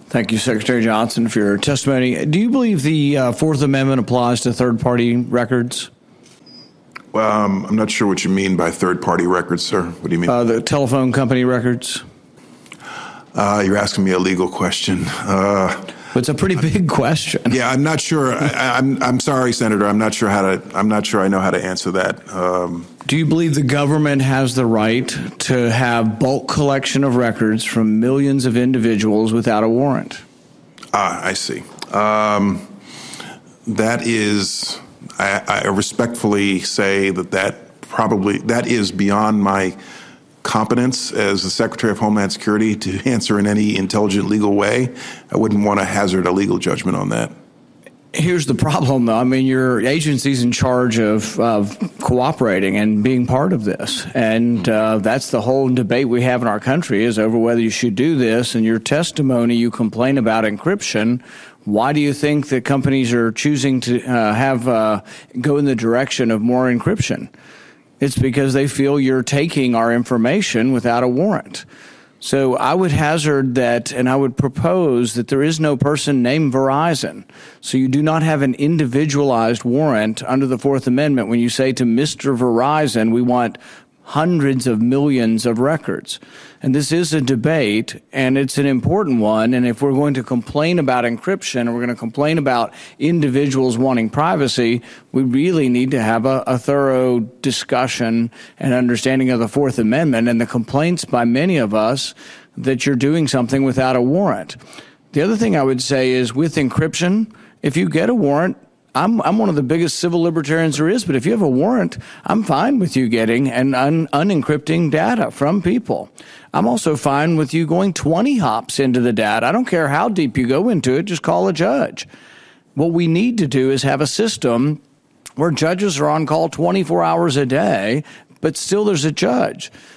Thank you, Secretary Johnson, for your testimony. Do you believe the Fourth Amendment applies to third-party records? Well, I'm not sure what you mean by third-party records, sir. What do you mean? The telephone company records. You're asking me a legal question. It's a pretty big question. Yeah, I'm not sure. I'm sorry, Senator. I'm not sure I know how to answer that. Do you believe the government has the right to have bulk collection of records from millions of individuals without a warrant? I see. That is, I respectfully say that is beyond my competence as the Secretary of Homeland Security to answer in any intelligent legal way. I wouldn't want to hazard a legal judgment on that. Here's the problem, though. I mean, your agency's in charge of cooperating and being part of this. And that's the whole debate we have in our country is over whether you should do this. And your testimony, you complain about encryption. Why do you think that companies are choosing to go in the direction of more encryption? It's because they feel you're taking our information without a warrant. So I would hazard that, and I would propose that there is no person named Verizon. So you do not have an individualized warrant under the Fourth Amendment when you say to Mr. Verizon, we want hundreds of millions of records. And this is a debate, and it's an important one. And if we're going to complain about encryption and we're going to complain about individuals wanting privacy, we really need to have a thorough discussion and understanding of the Fourth Amendment and the complaints by many of us that you're doing something without a warrant. The other thing I would say is with encryption, if you get a warrant, I'm one of the biggest civil libertarians there is, but if you have a warrant, I'm fine with you getting and unencrypting data from people. I'm also fine with you going 20 hops into the data. I don't care how deep you go into it, just call a judge. What we need to do is have a system where judges are on call 24 hours a day, but still there's a judge.